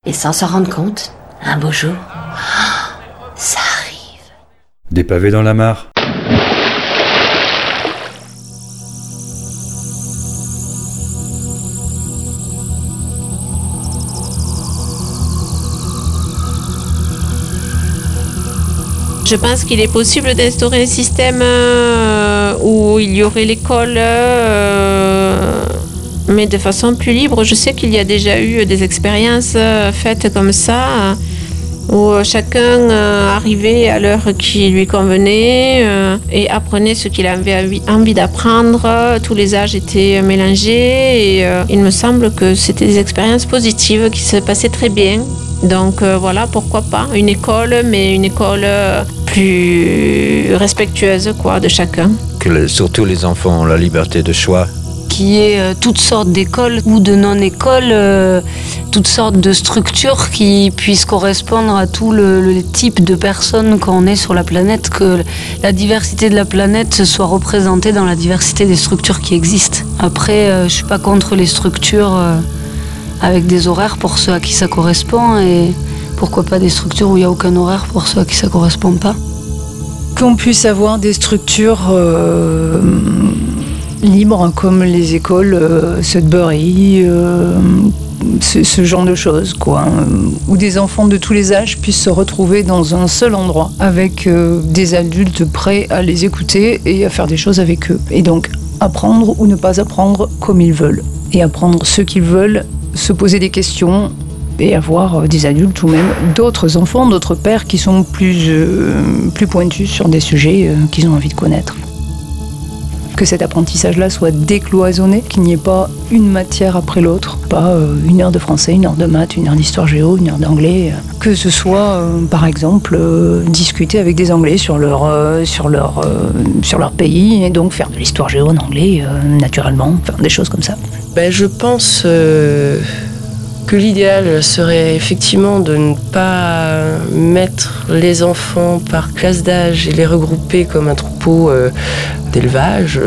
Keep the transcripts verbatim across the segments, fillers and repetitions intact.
Et sans s'en rendre compte, un beau jour, ça arrive. Des pavés dans la mare. Je pense qu'il est possible d'instaurer un système euh, où il y aurait l'école, euh, mais de façon plus libre. Je sais qu'il y a déjà eu des expériences euh, faites comme ça, où chacun euh, arrivait à l'heure qui lui convenait euh, et apprenait ce qu'il avait envie d'apprendre. Tous les âges étaient mélangés et euh, il me semble que c'était des expériences positives qui se passaient très bien. Donc euh, voilà, pourquoi pas une école, mais une école euh, plus respectueuse quoi, de chacun. Que le, surtout les enfants ont la liberté de choix. Qu'il y ait euh, toutes sortes d'écoles ou de non-écoles, euh, toutes sortes de structures qui puissent correspondre à tout le, le type de personnes qu'on est sur la planète, que la diversité de la planète soit représentée dans la diversité des structures qui existent. Après, euh, je ne suis pas contre les structures euh, avec des horaires pour ceux à qui ça correspond et pourquoi pas des structures où il n'y a aucun horaire pour ceux à qui ça ne correspond pas. Qu'on puisse avoir des structures euh, libres comme les écoles euh, Sudbury, euh, ce, ce genre de choses, quoi, où des enfants de tous les âges puissent se retrouver dans un seul endroit avec euh, des adultes prêts à les écouter et à faire des choses avec eux. Et donc apprendre ou ne pas apprendre comme ils veulent. Et apprendre ce qu'ils veulent, se poser des questions et avoir des adultes ou même d'autres enfants, d'autres pères qui sont plus, euh, plus pointus sur des sujets euh, qu'ils ont envie de connaître. Que cet apprentissage-là soit décloisonné, qu'il n'y ait pas une matière après l'autre, pas euh, une heure de français, une heure de maths, une heure d'histoire géo, une heure d'anglais. Euh, que ce soit, euh, par exemple, euh, discuter avec des Anglais sur leur, euh, sur, leur, euh, sur leur pays et donc faire de l'histoire géo en anglais, euh, naturellement, enfin, des choses comme ça. Ben, je pense euh, que l'idéal serait effectivement de ne pas mettre les enfants par classe d'âge et les regrouper comme un troupeau euh, d'élevage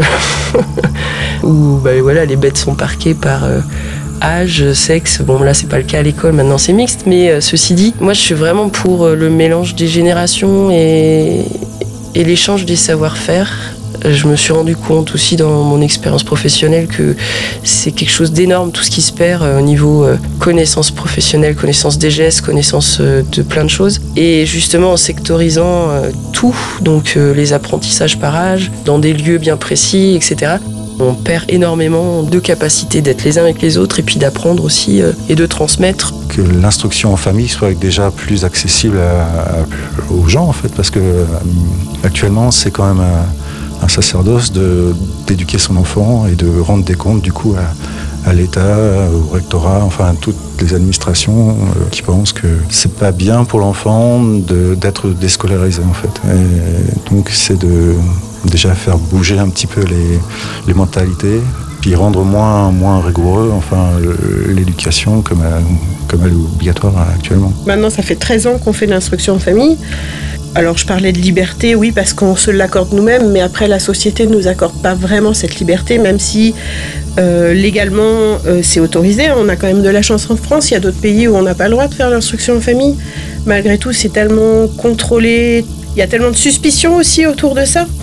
où ben, voilà, les bêtes sont parquées par euh, âge, sexe. Bon, là, c'est pas le cas à l'école, maintenant c'est mixte, mais euh, ceci dit, moi je suis vraiment pour euh, le mélange des générations et, et l'échange des savoir-faire. Je me suis rendu compte aussi dans mon expérience professionnelle que c'est quelque chose d'énorme, tout ce qui se perd au niveau connaissance professionnelle, connaissance des gestes, connaissance de plein de choses. Et justement en sectorisant tout, donc les apprentissages par âge, dans des lieux bien précis, et cetera, on perd énormément de capacité d'être les uns avec les autres et puis d'apprendre aussi et de transmettre. Que l'instruction en famille soit déjà plus accessible à, à, aux gens en fait, parce que euh, actuellement c'est quand même... Euh, un sacerdoce de, d'éduquer son enfant et de rendre des comptes du coup à, à l'État, au rectorat, enfin à toutes les administrations euh, qui pensent que c'est pas bien pour l'enfant de, d'être déscolarisé en fait. Et donc c'est de déjà faire bouger un petit peu les, les mentalités, puis rendre moins, moins rigoureux enfin, le, l'éducation comme, comme elle est obligatoire actuellement. Maintenant ça fait treize ans qu'on fait de l'instruction en famille. Alors je parlais de liberté, oui, parce qu'on se l'accorde nous-mêmes, mais après la société ne nous accorde pas vraiment cette liberté, même si euh, légalement euh, c'est autorisé. On a quand même de la chance en France, il y a d'autres pays où on n'a pas le droit de faire l'instruction en famille. Malgré tout, c'est tellement contrôlé, il y a tellement de suspicions aussi autour de ça,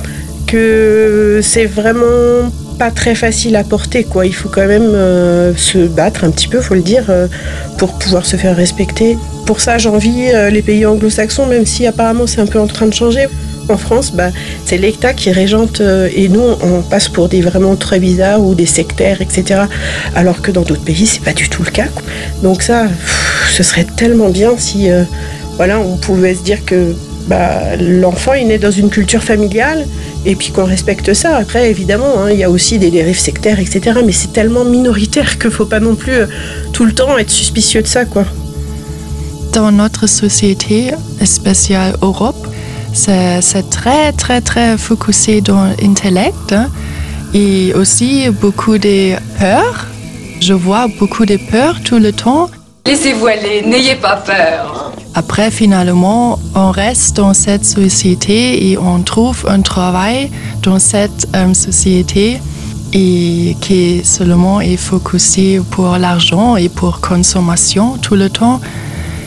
que c'est vraiment pas très facile à porter, quoi. Il faut quand même euh, se battre un petit peu, faut le dire, euh, pour pouvoir se faire respecter. Pour ça, j'envie euh, les pays anglo-saxons, même si apparemment c'est un peu en train de changer. En France, bah, c'est l'État qui régente euh, et nous, on passe pour des vraiment très bizarres ou des sectaires, et cetera. Alors que dans d'autres pays, c'est pas du tout le cas, quoi. Donc ça, pff, ce serait tellement bien si, euh, voilà, on pouvait se dire que bah, l'enfant il naît dans une culture familiale et puis qu'on respecte ça. Après, évidemment, hein, il y a aussi des dérives sectaires, et cetera. Mais c'est tellement minoritaire qu'il faut pas non plus euh, tout le temps être suspicieux de ça, quoi. Dans notre société, spéciale Europe, c'est, c'est très, très, très focusé dans l'intellect hein, et aussi beaucoup de peurs. Je vois beaucoup de peurs tout le temps. Laissez-vous aller, n'ayez pas peur. Après, finalement, on reste dans cette société et on trouve un travail dans cette euh, société et qui seulement est focusé pour l'argent et pour consommation tout le temps.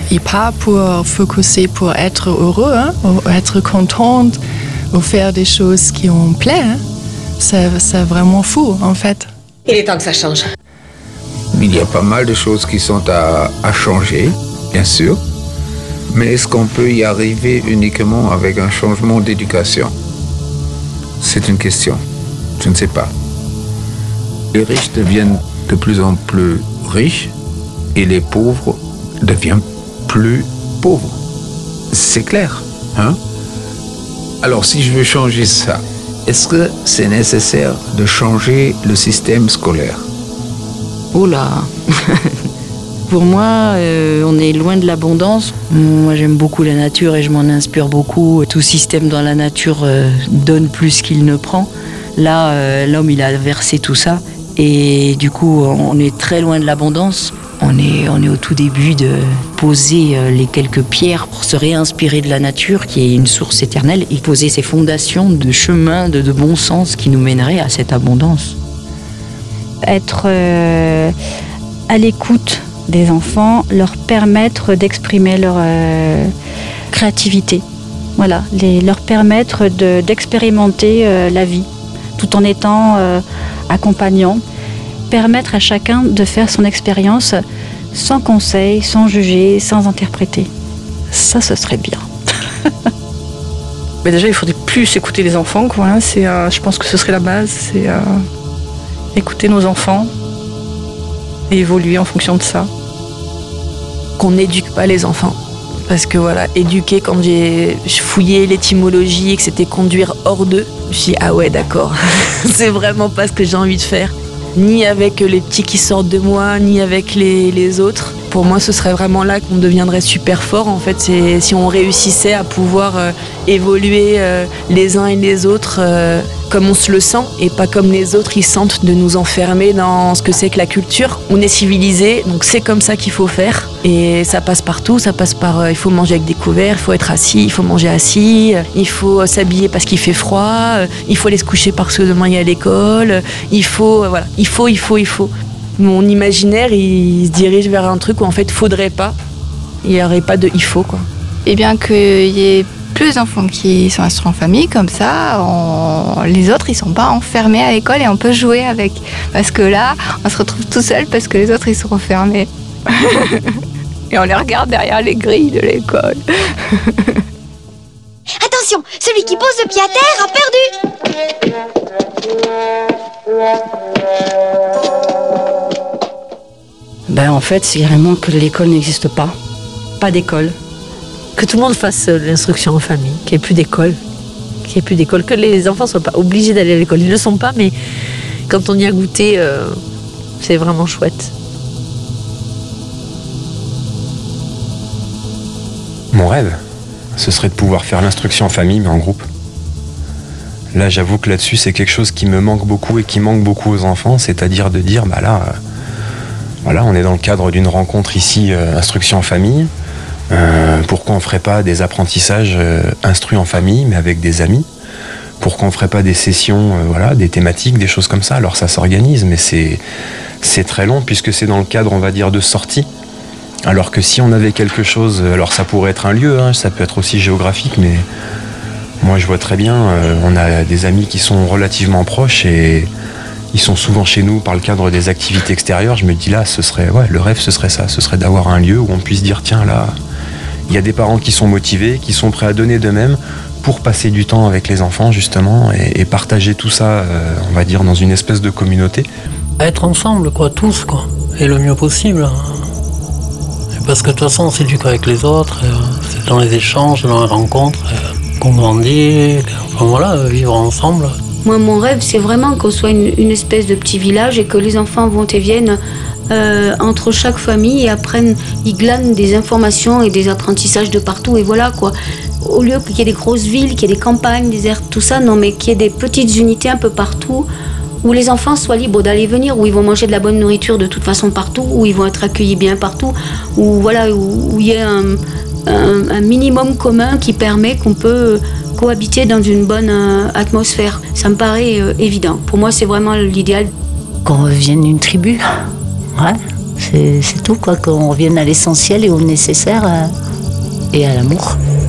et pas pour focuser pour être heureux, hein, ou être contente, ou faire des choses qui ont plaît. Hein. C'est, c'est vraiment fou, en fait. Il est temps que ça change. Il y a pas mal de choses qui sont à, à changer, bien sûr. Mais est-ce qu'on peut y arriver uniquement avec un changement d'éducation? C'est une question. Je ne sais pas. Les riches deviennent de plus en plus riches et les pauvres deviennent plus pauvres. C'est clair, hein? Alors, si je veux changer ça, est-ce que c'est nécessaire de changer le système scolaire? Oula. Pour moi, euh, on est loin de l'abondance. Moi, j'aime beaucoup la nature et je m'en inspire beaucoup. Tout système dans la nature euh, donne plus qu'il ne prend. Là, euh, l'homme, il a versé tout ça. Et du coup, on est très loin de l'abondance. On est, on est au tout début de poser euh, les quelques pierres pour se réinspirer de la nature, qui est une source éternelle, et poser ces fondations de chemin, de, de bon sens qui nous mèneraient à cette abondance. Être euh, à l'écoute des enfants, leur permettre d'exprimer leur euh, créativité. Voilà, les, leur permettre de, d'expérimenter euh, la vie, tout en étant euh, accompagnant. Permettre à chacun de faire son expérience sans conseil, sans juger, sans interpréter. Ça, ce serait bien. Mais déjà, il faudrait plus écouter les enfants, quoi. Hein. C'est, euh, je pense que ce serait la base, c'est euh, écouter nos enfants et évoluer en fonction de ça. Qu'on n'éduque pas les enfants. Parce que voilà, éduquer, quand j'ai fouillé l'étymologie et que c'était conduire hors d'eux, je me suis dit, ah ouais, d'accord, c'est vraiment pas ce que j'ai envie de faire. Ni avec les petits qui sortent de moi, ni avec les, les autres. Pour moi, ce serait vraiment là qu'on deviendrait super fort. En fait, c'est si on réussissait à pouvoir euh, évoluer euh, les uns et les autres euh, comme on se le sent, et pas comme les autres ils sentent de nous enfermer dans ce que c'est que la culture. On est civilisé, donc c'est comme ça qu'il faut faire. Et ça passe partout, ça passe par euh, il faut manger avec des couverts, il faut être assis, il faut manger assis, euh, il faut euh, s'habiller parce qu'il fait froid, euh, il faut aller se coucher parce que demain il y a à l'école, euh, il faut, euh, voilà, il faut, il faut, il faut. Mon imaginaire, il se dirige vers un truc où en fait, faudrait pas. Il n'y aurait pas de il faut, quoi. Et bien qu'il y ait plus d'enfants qui sont instruits en famille, comme ça, on... les autres, ils sont pas enfermés à l'école et on peut jouer avec. Parce que là, on se retrouve tout seul parce que les autres, ils sont enfermés. Et on les regarde derrière les grilles de l'école. Attention, celui qui pose le pied à terre a perdu. Ben en fait, c'est vraiment que l'école n'existe pas. Pas d'école. Que tout le monde fasse l'instruction en famille, qu'il n'y ait plus d'école. Qu'il n'y ait plus d'école. Que les enfants ne soient pas obligés d'aller à l'école. Ils ne le sont pas, mais quand on y a goûté, euh, c'est vraiment chouette. Mon rêve, ce serait de pouvoir faire l'instruction en famille, mais en groupe. Là, j'avoue que là-dessus, c'est quelque chose qui me manque beaucoup et qui manque beaucoup aux enfants, c'est-à-dire de dire, bah là, euh, voilà, on est dans le cadre d'une rencontre ici, euh, instruction en famille. Euh, pourquoi on ferait pas des apprentissages euh, instruits en famille, mais avec des amis? Pourquoi on ferait pas des sessions, euh, voilà, des thématiques, des choses comme ça? Alors ça s'organise, mais c'est c'est très long puisque c'est dans le cadre, on va dire, de sortie. Alors que si on avait quelque chose, alors ça pourrait être un lieu, hein, ça peut être aussi géographique, mais moi je vois très bien, euh, on a des amis qui sont relativement proches et ils sont souvent chez nous par le cadre des activités extérieures. Je me dis là, ce serait, ouais, le rêve ce serait ça, ce serait d'avoir un lieu où on puisse dire tiens là, il y a des parents qui sont motivés, qui sont prêts à donner d'eux-mêmes pour passer du temps avec les enfants justement et, et partager tout ça, euh, on va dire dans une espèce de communauté. Être ensemble quoi, tous quoi, et le mieux possible. Parce que de toute façon, on s'éduque avec les autres, c'est dans les échanges, dans les rencontres, qu'on grandit, enfin voilà, vivre ensemble. Moi, mon rêve, c'est vraiment qu'on soit une, une espèce de petit village et que les enfants vont et viennent euh, entre chaque famille et apprennent, ils glanent des informations et des apprentissages de partout. Et voilà quoi. Au lieu qu'il y ait des grosses villes, qu'il y ait des campagnes, des aires, tout ça, non, mais qu'il y ait des petites unités un peu partout où les enfants soient libres d'aller venir, où ils vont manger de la bonne nourriture de toute façon partout, où ils vont être accueillis bien partout, où voilà, où, où il y a un, un, un minimum commun qui permet qu'on peut cohabiter dans une bonne euh, atmosphère. Ça me paraît euh, évident. Pour moi, c'est vraiment l'idéal. Qu'on revienne une tribu, ouais, C'est, c'est tout, quoi, qu'on revienne à l'essentiel et au nécessaire euh, et à l'amour.